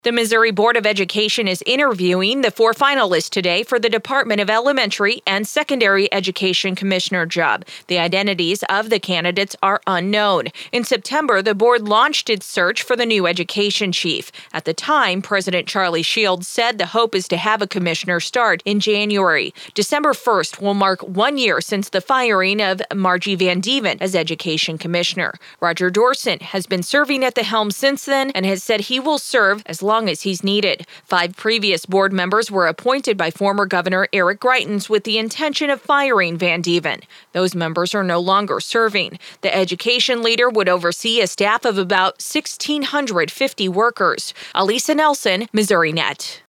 The Missouri Board of Education is interviewing the 4 finalists today for the Department of Elementary and Secondary Education Commissioner job. The identities of the candidates are unknown. In September, the board launched its search for the new education chief. At the time, President Charlie Shields said the hope is to have a commissioner start in January. December 1st will mark 1 year since the firing of Margie Van Dieven as education commissioner. Roger Dorsett has been serving at the helm since then and has said he will serve as long as he's needed. 5 previous board members were appointed by former Governor Eric Greitens with the intention of firing Van Dieven. Those members are no longer serving. The education leader would oversee a staff of about 1,650 workers. Alisa Nelson, MissouriNet.